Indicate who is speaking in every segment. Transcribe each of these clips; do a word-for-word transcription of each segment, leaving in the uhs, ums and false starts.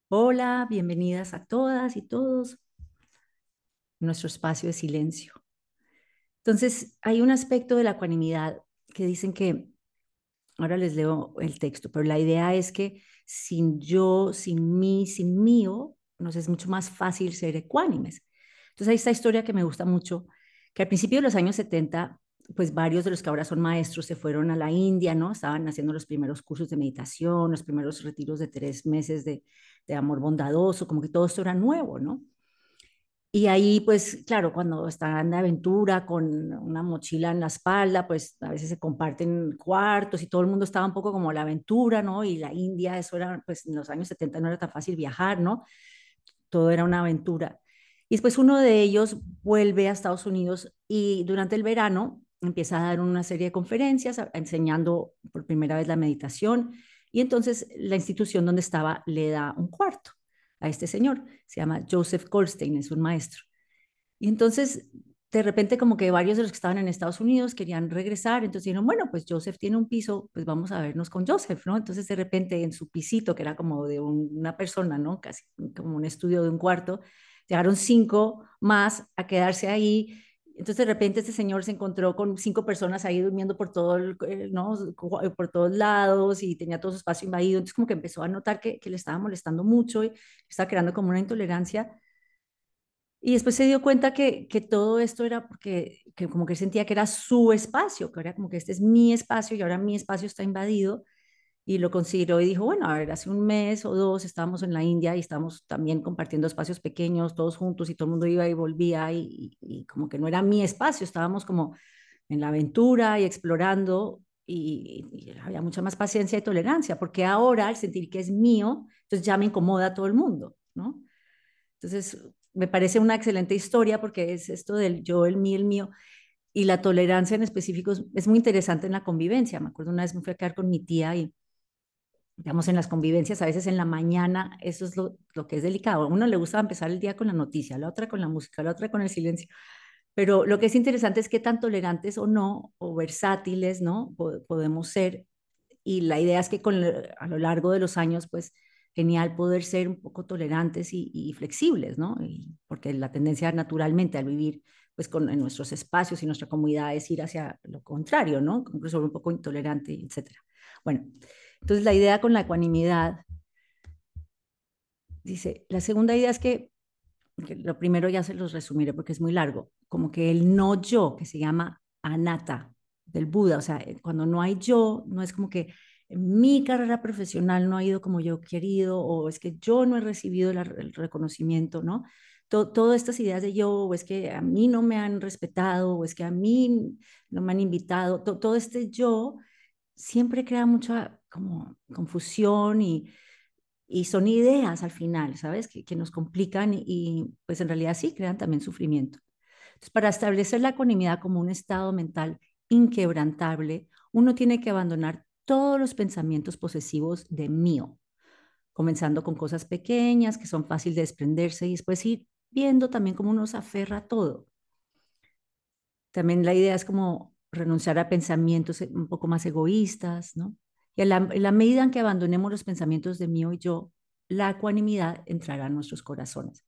Speaker 1: Hola, bienvenidas a todas y todos a nuestro espacio de silencio. Entonces, hay un aspecto de la ecuanimidad que dicen que, ahora les leo el texto, pero la idea es que sin yo, sin mí, sin mío, nos es mucho más fácil ser ecuánimes. Entonces, hay esta historia que me gusta mucho, que al principio de los años setenta, pues varios de los que ahora son maestros se fueron a la India, ¿no? Estaban haciendo los primeros cursos de meditación, los primeros retiros de tres meses de, de amor bondadoso, como que todo esto era nuevo, ¿no? Y ahí, pues, claro, cuando están de aventura con una mochila en la espalda, pues a veces se comparten cuartos y todo el mundo estaba un poco como la aventura, ¿no? Y la India, eso era, pues en los años setenta no era tan fácil viajar, ¿no? Todo era una aventura. Y después uno de ellos vuelve a Estados Unidos y durante el verano empieza a dar una serie de conferencias a- enseñando por primera vez la meditación. Y entonces la institución donde estaba le da un cuarto a este señor. Se llama Joseph Goldstein, es un maestro. Y entonces, de repente, como que varios de los que estaban en Estados Unidos querían regresar, entonces dijeron, bueno, pues Joseph tiene un piso, pues vamos a vernos con Joseph, ¿no? Entonces, de repente, en su pisito, que era como de un- una persona, ¿no? Casi como un estudio de un cuarto, llegaron cinco más a quedarse ahí. Entonces, de repente, este señor se encontró con cinco personas ahí durmiendo por todo, el- eh, ¿no? Por todos lados y tenía todo su espacio invadido. Entonces, como que empezó a notar que, que le estaba molestando mucho y estaba creando como una intolerancia. Y después se dio cuenta que, que todo esto era porque que como que él sentía que era su espacio, que era como que este es mi espacio y ahora mi espacio está invadido. Y lo consideró y dijo, bueno, a ver, hace un mes o dos estábamos en la India y estábamos también compartiendo espacios pequeños, todos juntos y todo el mundo iba y volvía y, y, y como que no era mi espacio, estábamos como en la aventura y explorando y, y había mucha más paciencia y tolerancia, porque ahora al sentir que es mío, entonces ya me incomoda a todo el mundo, ¿no? Entonces, me parece una excelente historia porque es esto del yo, el mí, el mío. Y la tolerancia en específico es, es muy interesante en la convivencia. Me acuerdo una vez me fui a quedar con mi tía y, digamos, en las convivencias, a veces en la mañana, eso es lo, lo que es delicado. A uno le gusta empezar el día con la noticia, a la otra con la música, a la otra con el silencio. Pero lo que es interesante es qué tan tolerantes o no, o versátiles, ¿no? Po- podemos ser. Y la idea es que con, a lo largo de los años, pues genial poder ser un poco tolerantes y, y flexibles, ¿no? Y porque la tendencia naturalmente al vivir pues con en nuestros espacios y nuestra comunidad es ir hacia lo contrario, ¿no? Incluso un poco intolerante, etcétera. Bueno, entonces la idea con la ecuanimidad, dice, la segunda idea es que, que lo primero ya se los resumiré porque es muy largo, como que el no yo, que se llama anatta del Buda, o sea, eh, cuando no hay yo, no es como que mi carrera profesional no ha ido como yo he querido, o es que yo no he recibido la- el reconocimiento, ¿no? To- todas estas ideas de yo, o es que a mí no me han respetado, o es que a mí no me han invitado, to- todo este yo siempre crea mucha como confusión y, y son ideas al final, ¿sabes? Que, que nos complican y, y, pues en realidad sí crean también sufrimiento. Entonces, para establecer la ecuanimidad como un estado mental inquebrantable, uno tiene que abandonar todos los pensamientos posesivos de mío, comenzando con cosas pequeñas que son fáciles de desprenderse y después ir viendo también cómo uno se aferra a todo. También la idea es como renunciar a pensamientos un poco más egoístas, ¿no? Y a la, en la medida en que abandonemos los pensamientos de mí y yo, la ecuanimidad entrará en nuestros corazones.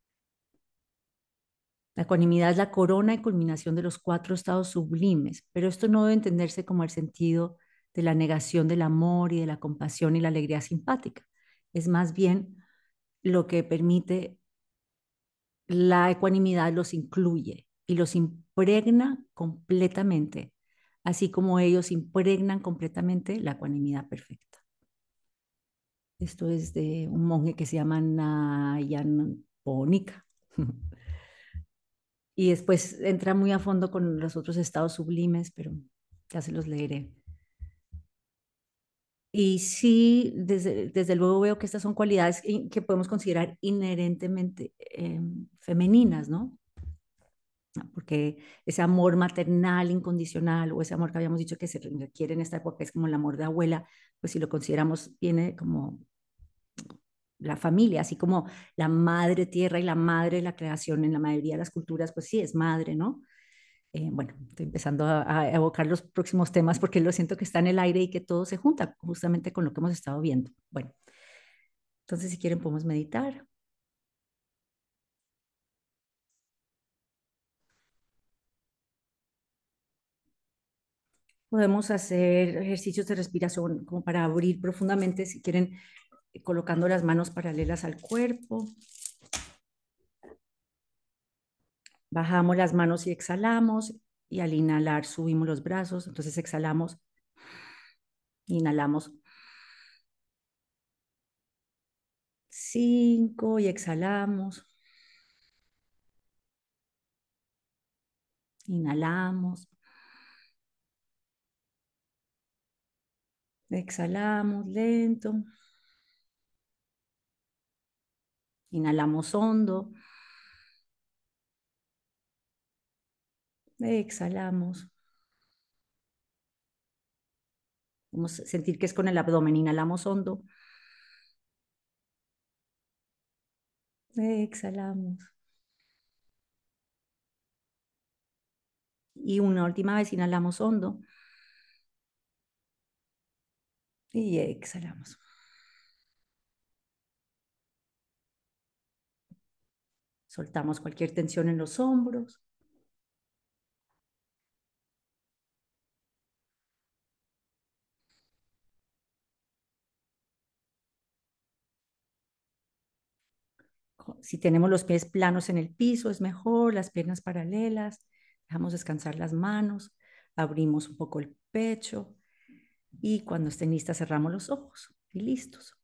Speaker 1: La ecuanimidad es la corona y culminación de los cuatro estados sublimes, pero esto no debe entenderse como el sentido de la negación del amor y de la compasión y la alegría simpática. Es más bien lo que permite la ecuanimidad los incluye y los impregna completamente, así como ellos impregnan completamente la ecuanimidad perfecta. Esto es de un monje que se llama Nayan Ponika. Y después entra muy a fondo con los otros estados sublimes, pero ya se los leeré. Y sí, desde, desde luego veo que estas son cualidades que podemos considerar inherentemente eh, femeninas, ¿no? Porque ese amor maternal incondicional o ese amor que habíamos dicho que se requiere en esta época es como el amor de abuela, pues si lo consideramos viene como la familia, así como la madre tierra y la madre de la creación en la mayoría de las culturas, pues sí es madre, ¿no? Eh, bueno, estoy empezando a, a evocar los próximos temas porque lo siento que está en el aire y que todo se junta justamente con lo que hemos estado viendo. Bueno, Entonces, si quieren, podemos meditar. Podemos hacer ejercicios de respiración como para abrir profundamente, si quieren, eh, colocando las manos paralelas al cuerpo. Bajamos las manos y exhalamos. Y al inhalar subimos los brazos. Entonces exhalamos, inhalamos cinco y exhalamos. Inhalamos, exhalamos lento. Inhalamos hondo. Exhalamos. Vamos a sentir que es con el abdomen. Inhalamos hondo. Exhalamos. Y una última vez inhalamos hondo. Y exhalamos. Soltamos cualquier tensión en los hombros. Si tenemos los pies planos en el piso, es mejor, las piernas paralelas. Dejamos descansar las manos. Abrimos un poco el pecho. Y cuando estén listas, cerramos los ojos. Y listos.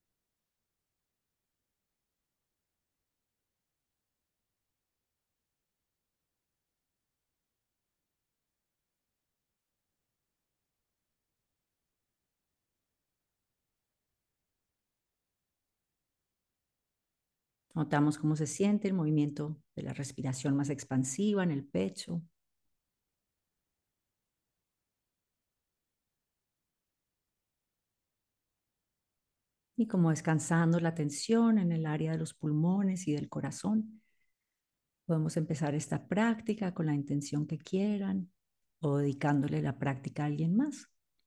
Speaker 1: Notamos cómo se siente el movimiento de la respiración más expansiva en el pecho. Y como descansando la tensión en el área de los pulmones y del corazón. Podemos empezar esta práctica con la intención que quieran o dedicándole la práctica a alguien más.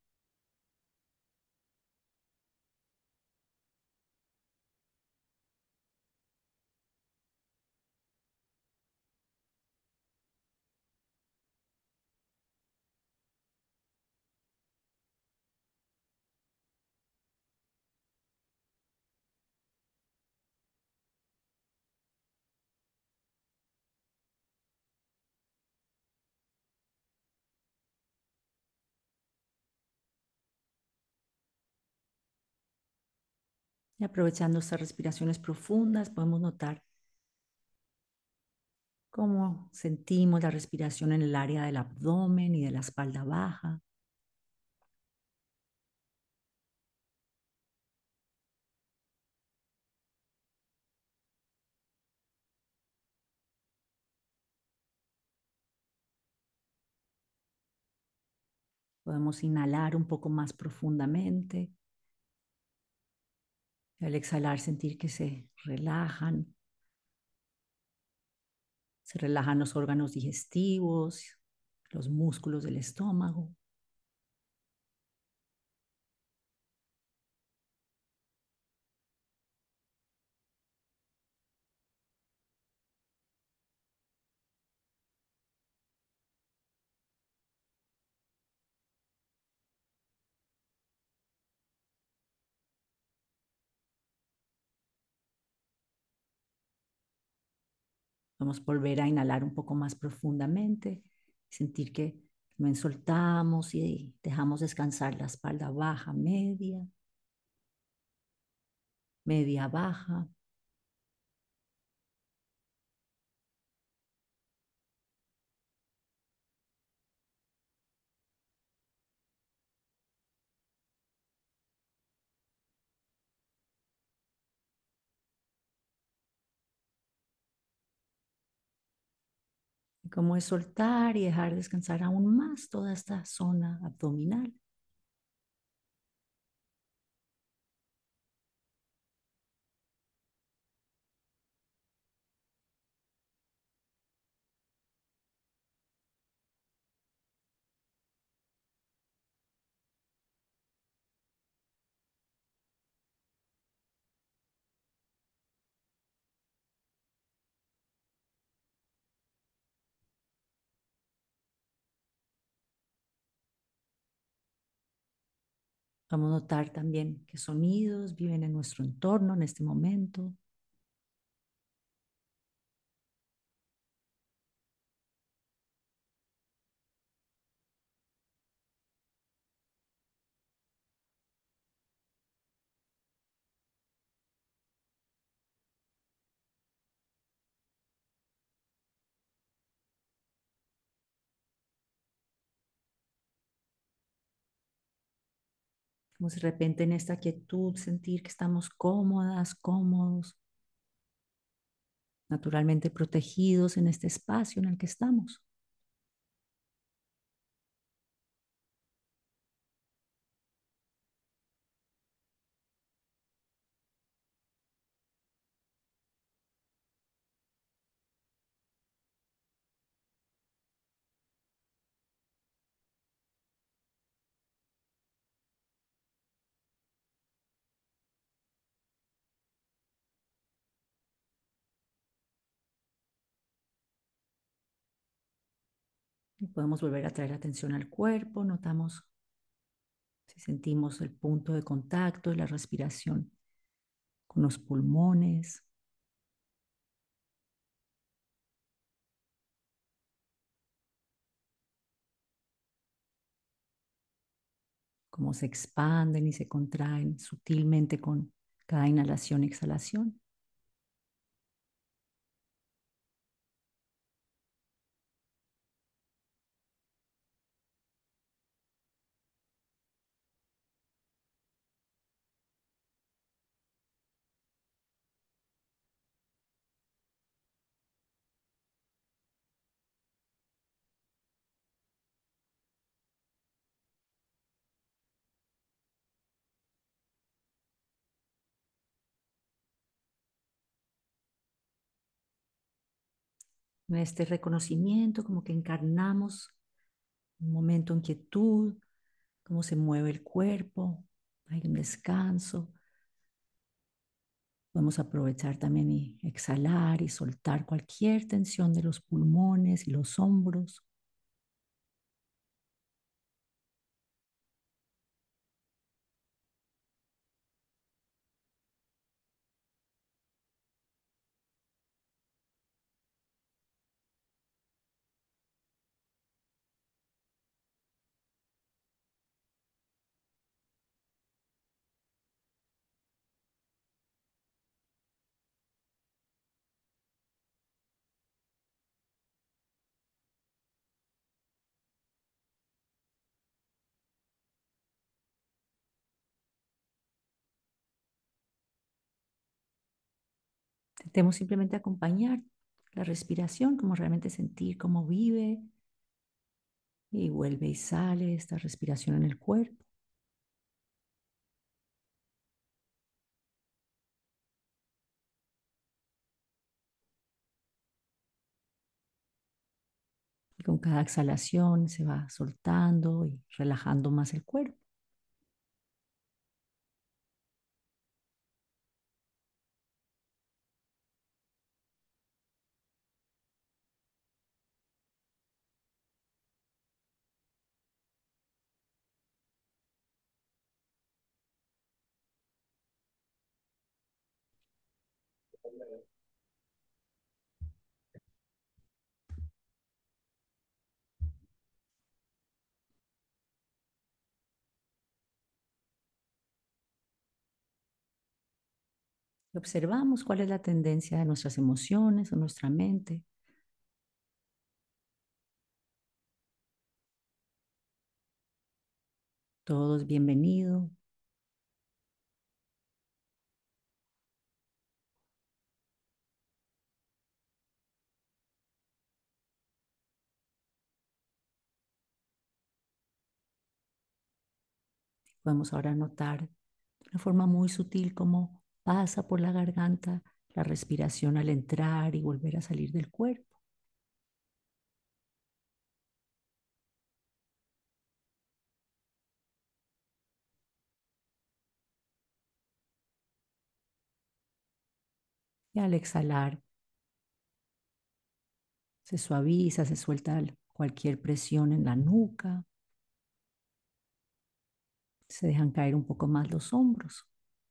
Speaker 1: Y aprovechando estas respiraciones profundas, podemos notar cómo sentimos la respiración en el área del abdomen y de la espalda baja. Podemos inhalar un poco más profundamente. Y al exhalar, sentir que se relajan. Se relajan los órganos digestivos, los músculos del estómago. Vamos a volver a inhalar un poco más profundamente, sentir que también soltamos y dejamos descansar la espalda baja, media, media baja. Y como es soltar y dejar descansar aún más toda esta zona abdominal. Vamos a notar también qué sonidos viven en nuestro entorno en este momento. Como si de repente en esta quietud sentir que estamos cómodas, cómodos, naturalmente protegidos en este espacio en el que estamos. Y podemos volver a traer atención al cuerpo, notamos si sentimos el punto de contacto de la respiración con los pulmones, cómo se expanden y se contraen sutilmente con cada inhalación y exhalación. En este reconocimiento, como que encarnamos un momento en quietud, cómo se mueve el cuerpo, hay un descanso. Podemos aprovechar también y exhalar y soltar cualquier tensión de los pulmones y los hombros. Intentemos simplemente acompañar la respiración, como realmente sentir cómo vive y vuelve y sale esta respiración en el cuerpo. Y con cada exhalación se va soltando y relajando más el cuerpo. Y observamos cuál es la tendencia de nuestras emociones o nuestra mente. Todo es bienvenido. Podemos ahora notar de una forma muy sutil cómo pasa por la garganta la respiración al entrar y volver a salir del cuerpo. Y al exhalar se suaviza, se suelta cualquier presión en la nuca. Se dejan caer un poco más los hombros.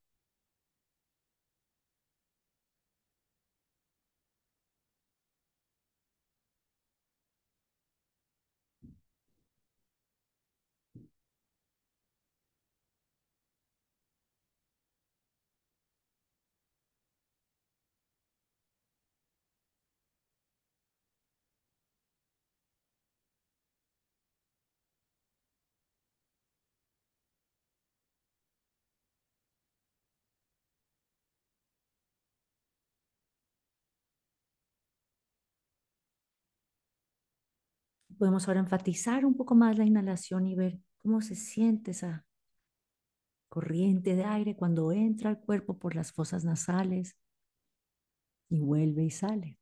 Speaker 1: Podemos ahora enfatizar un poco más la inhalación y ver cómo se siente esa corriente de aire cuando entra al cuerpo por las fosas nasales y vuelve y sale.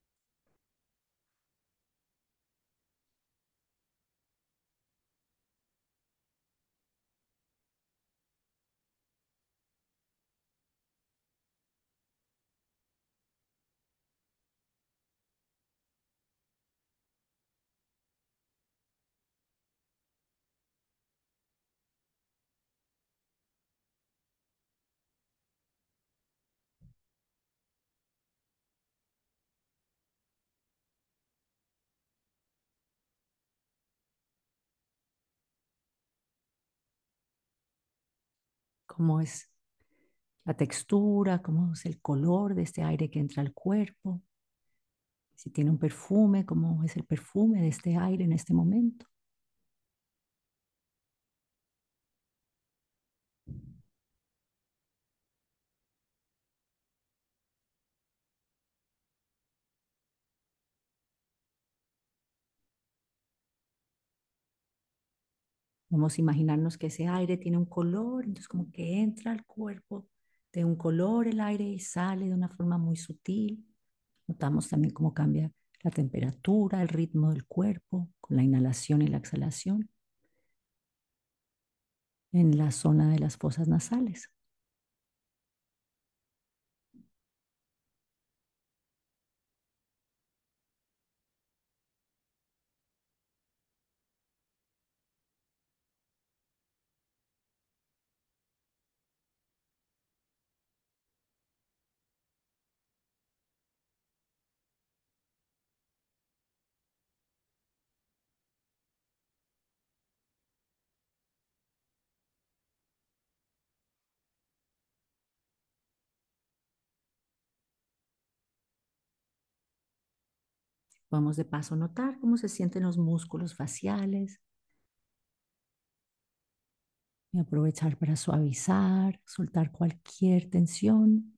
Speaker 1: Cómo es la textura, cómo es el color de este aire que entra al cuerpo, si tiene un perfume, cómo es el perfume de este aire en este momento. Vamos a imaginarnos que ese aire tiene un color, entonces como que entra al cuerpo de un color el aire y sale de una forma muy sutil. Notamos también cómo cambia la temperatura, el ritmo del cuerpo con la inhalación y la exhalación en la zona de las fosas nasales. Podemos de paso notar cómo se sienten los músculos faciales y aprovechar para suavizar, soltar cualquier tensión.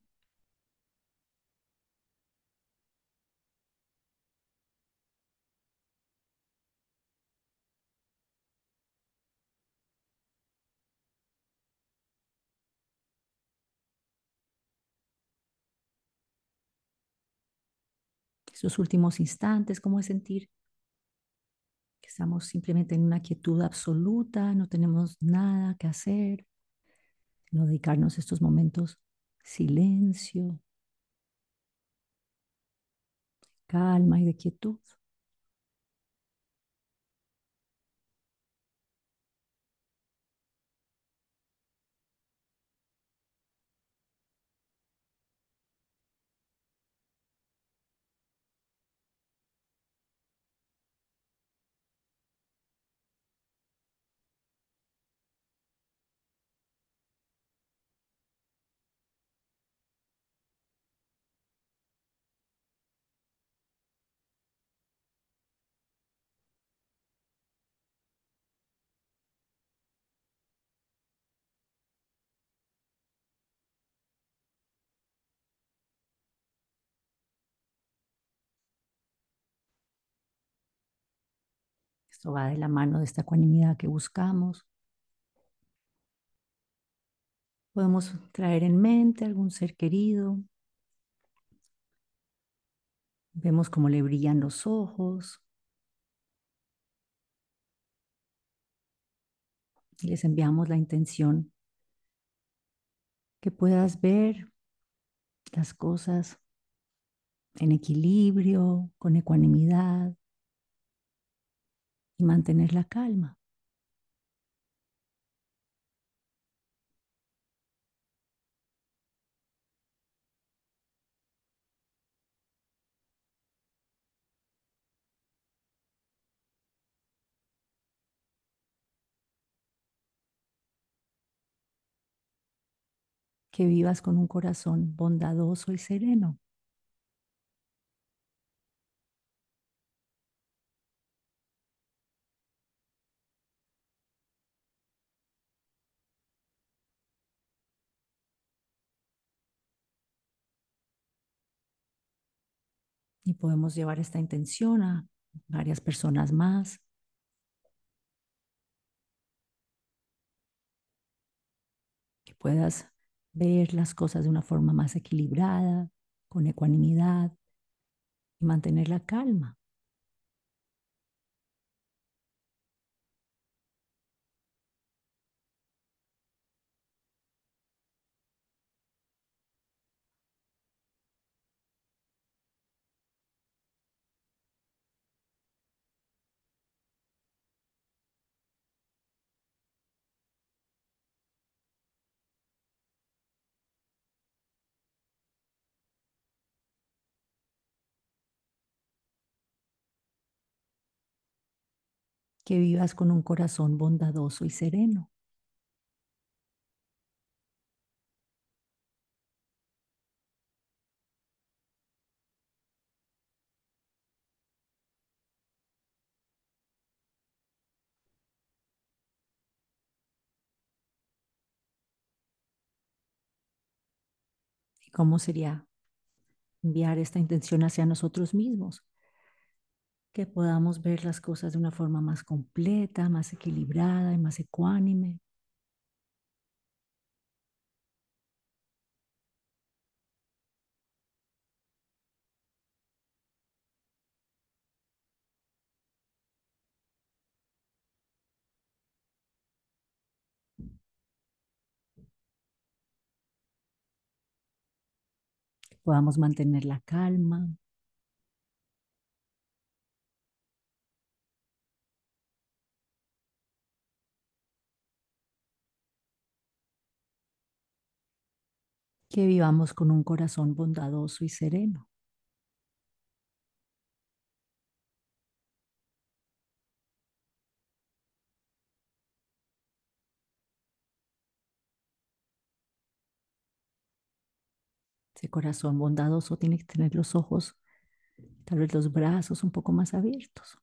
Speaker 1: Esos últimos instantes, cómo es sentir que estamos simplemente en una quietud absoluta, no tenemos nada que hacer, sino dedicarnos a estos momentos silencio, calma y de quietud. Esto va de la mano de esta ecuanimidad que buscamos. Podemos traer en mente algún ser querido. Vemos cómo le brillan los ojos y les enviamos la intención que puedas ver las cosas en equilibrio, con ecuanimidad y mantener la calma. que vivas con un corazón bondadoso y sereno. Y podemos llevar esta intención a varias personas más, que puedas ver las cosas de una forma más equilibrada, con ecuanimidad y mantener la calma. Que vivas con un corazón bondadoso y sereno. ¿Y cómo sería enviar esta intención hacia nosotros mismos? Que podamos ver las cosas de una forma más completa, más equilibrada y más ecuánime. Que podamos mantener la calma. Que vivamos con un corazón bondadoso y sereno. Ese corazón bondadoso tiene que tener los ojos, tal vez los brazos un poco más abiertos.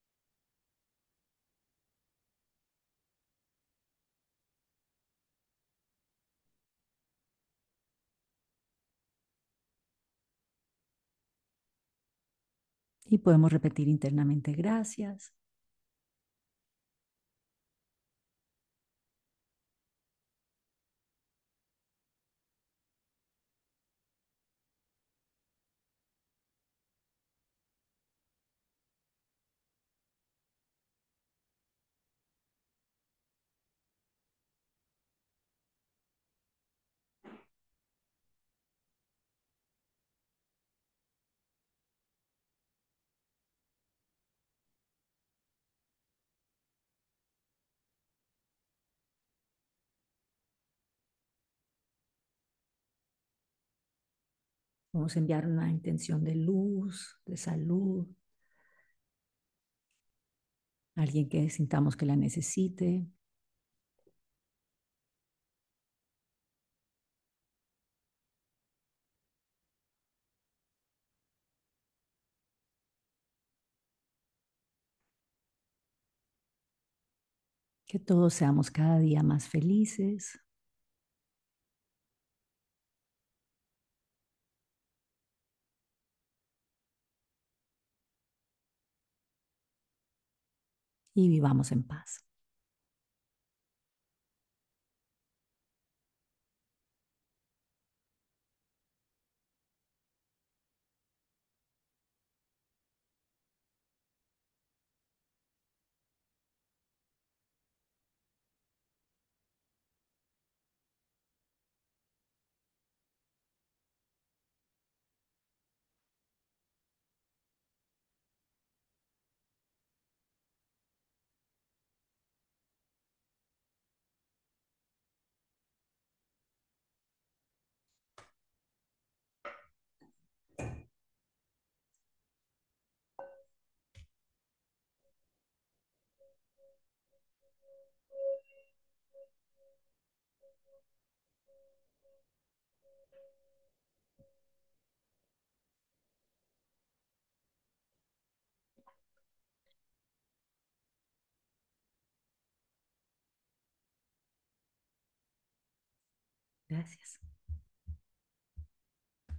Speaker 1: Y podemos repetir internamente gracias. Vamos a enviar una intención de luz, de salud, a alguien que sintamos que la necesite. Que todos seamos cada día más felices y vivamos en paz. Gracias.